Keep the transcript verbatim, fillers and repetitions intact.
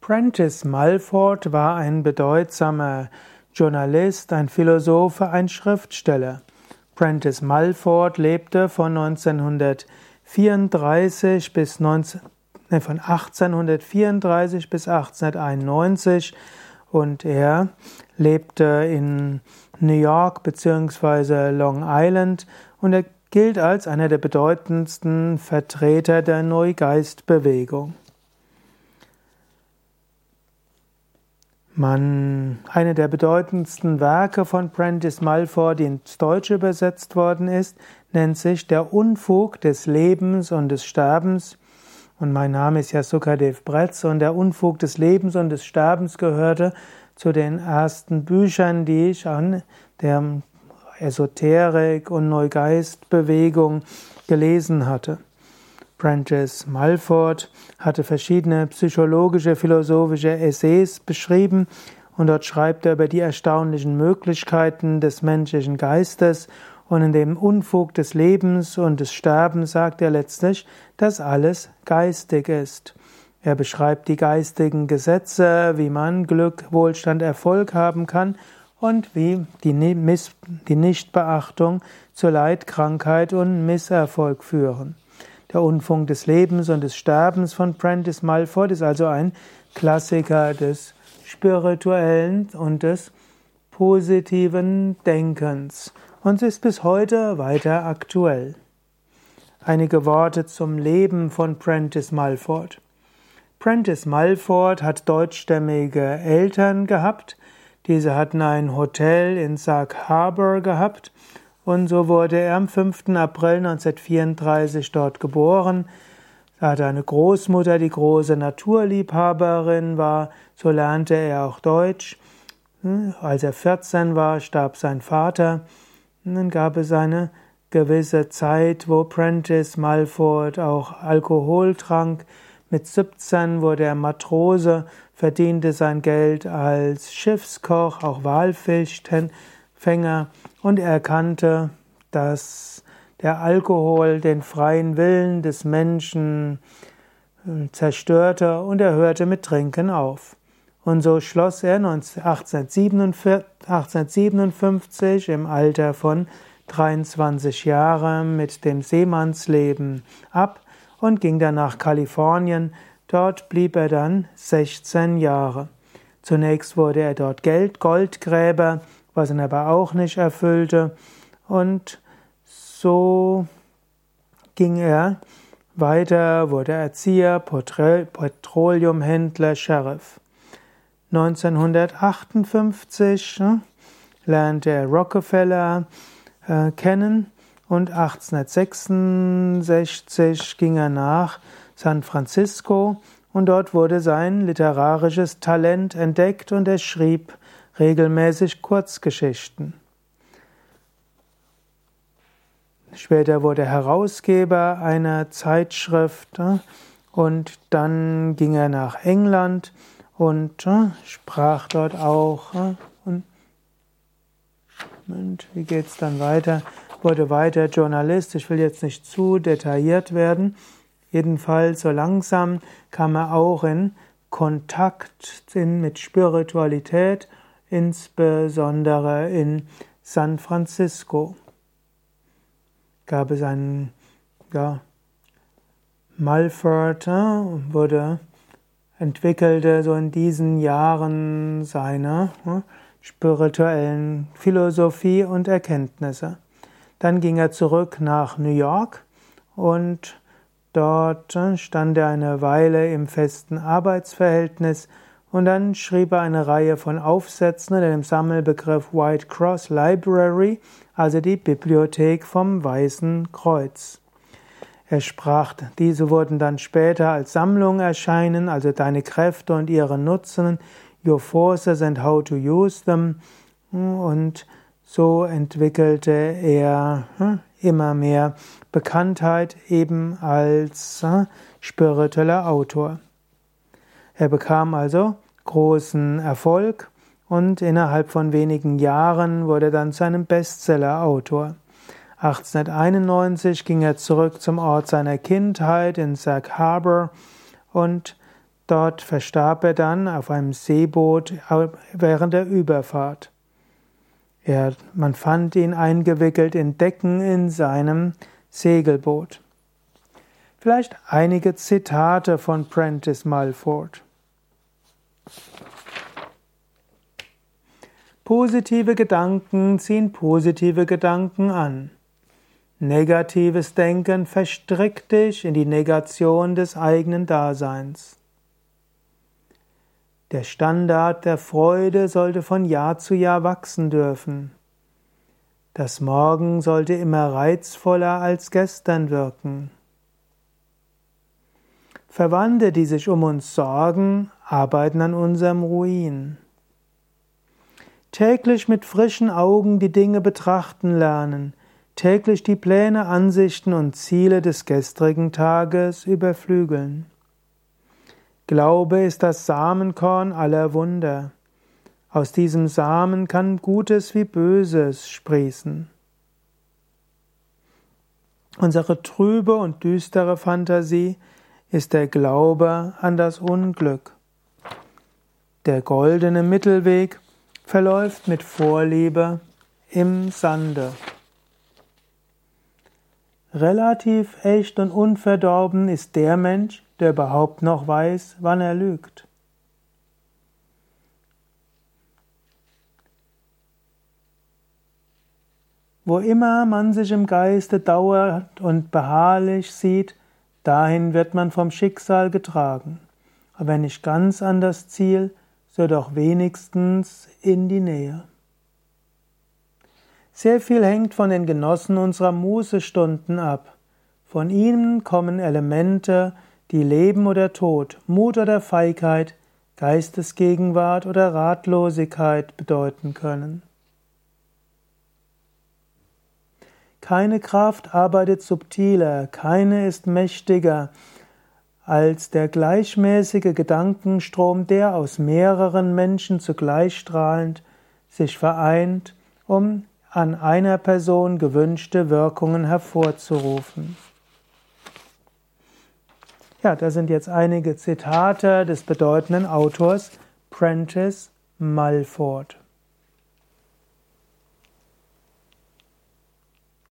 Prentice Mulford war ein bedeutsamer Journalist, ein Philosoph, ein Schriftsteller. Prentice Mulford lebte von neunzehnhundertvierunddreißig bis neunzehn, nee, von achtzehnhundertvierunddreißig bis achtzehnhunderteinundneunzig und er lebte in New York bzw. Long Island und er gilt als einer der bedeutendsten Vertreter der Neugeistbewegung. Man, eine der bedeutendsten Werke von Prentice Mulford, die ins Deutsche übersetzt worden ist, nennt sich Der Unfug des Lebens und des Sterbens. Und mein Name ist ja Sukadev Bretz und Der Unfug des Lebens und des Sterbens gehörte zu den ersten Büchern, die ich an der Esoterik und Neugeistbewegung gelesen hatte. Prentice Mulford hatte verschiedene psychologische, philosophische Essays beschrieben und dort schreibt er über die erstaunlichen Möglichkeiten des menschlichen Geistes und in dem Unfug des Lebens und des Sterbens sagt er letztlich, dass alles geistig ist. Er beschreibt die geistigen Gesetze, wie man Glück, Wohlstand, Erfolg haben kann und wie die Nichtbeachtung zu Leid, Krankheit und Misserfolg führen. Der Unfug des Lebens und des Sterbens von Prentice Mulford ist also ein Klassiker des spirituellen und des positiven Denkens und ist bis heute weiter aktuell. Einige Worte zum Leben von Prentice Mulford. Prentice Mulford hat deutschstämmige Eltern gehabt. Diese hatten ein Hotel in Sag Harbor gehabt. Und so wurde er am fünften April neunzehnhundertvierunddreißig dort geboren. Er hatte eine Großmutter, die große Naturliebhaberin war. So lernte er auch Deutsch. Als er vierzehn war, starb sein Vater. Und dann gab es eine gewisse Zeit, wo Prentice Mulford auch Alkohol trank. Mit siebzehn wurde er Matrose, verdiente sein Geld als Schiffskoch, auch Walfischfänger. Und er erkannte, dass der Alkohol den freien Willen des Menschen zerstörte und er hörte mit Trinken auf. Und so schloss er achtzehnhundertsiebenundfünfzig im Alter von dreiundzwanzig Jahren mit dem Seemannsleben ab und ging dann nach Kalifornien. Dort blieb er dann sechzehn Jahre. Zunächst wurde er dort Geld, Goldgräber, was ihn aber auch nicht erfüllte. Und so ging er weiter, wurde Erzieher, Petroleumhändler, Sheriff. neunzehnhundertachtundfünfzig äh, lernte er Rockefeller äh, kennen und achtzehnhundertsechsundsechzig ging er nach San Francisco und dort wurde sein literarisches Talent entdeckt und er schrieb regelmäßig Kurzgeschichten. Später wurde er Herausgeber einer Zeitschrift und dann ging er nach England und sprach dort auch. Und wie geht es dann weiter? Wurde weiter Journalist. Ich will jetzt nicht zu detailliert werden. Jedenfalls so langsam kam er auch in Kontakt mit Spiritualität, insbesondere in San Francisco. Gab es einen, ja, Mulford wurde, entwickelte so in diesen Jahren seine ja, spirituellen Philosophie und Erkenntnisse. Dann ging er zurück nach New York und dort stand er eine Weile im festen Arbeitsverhältnis und dann schrieb er eine Reihe von Aufsätzen unter dem Sammelbegriff White Cross Library, also die Bibliothek vom Weißen Kreuz. Er sprach, diese wurden dann später als Sammlung erscheinen, also Deine Kräfte und ihre Nutzen, Your Forces and How to Use Them. Und so entwickelte er immer mehr Bekanntheit eben als spiritueller Autor. Er bekam also großen Erfolg und innerhalb von wenigen Jahren wurde er dann zu einem Bestseller-Autor. achtzehnhunderteinundneunzig ging er zurück zum Ort seiner Kindheit in Sag Harbor und Dort verstarb er dann auf einem Seeboot während der Überfahrt. Er, man fand ihn eingewickelt in Decken in seinem Segelboot. Vielleicht einige Zitate von Prentice Mulford. Positive Gedanken ziehen positive Gedanken an. Negatives Denken verstrickt dich in die Negation des eigenen Daseins. Der Standard der Freude sollte von Jahr zu Jahr wachsen dürfen. Das Morgen sollte immer reizvoller als gestern wirken. Verwandte, die sich um uns sorgen, arbeiten an unserem Ruin. Täglich mit frischen Augen die Dinge betrachten lernen, täglich die Pläne, Ansichten und Ziele des gestrigen Tages überflügeln. Glaube ist das Samenkorn aller Wunder. Aus diesem Samen kann Gutes wie Böses sprießen. Unsere trübe und düstere Fantasie ist der Glaube an das Unglück. Der goldene Mittelweg verläuft mit Vorliebe im Sande. Relativ echt und unverdorben ist der Mensch, der überhaupt noch weiß, wann er lügt. Wo immer man sich im Geiste dauernd und beharrlich sieht, dahin wird man vom Schicksal getragen. Aber wenn nicht ganz an das Ziel, so doch wenigstens in die Nähe. Sehr viel hängt von den Genossen unserer Mußestunden ab. Von ihnen kommen Elemente, die Leben oder Tod, Mut oder Feigheit, Geistesgegenwart oder Ratlosigkeit bedeuten können. Keine Kraft arbeitet subtiler, keine ist mächtiger als der gleichmäßige Gedankenstrom, der aus mehreren Menschen zugleich strahlend sich vereint, um an einer Person gewünschte Wirkungen hervorzurufen. Ja, das sind jetzt einige Zitate des bedeutenden Autors Prentice Mulford.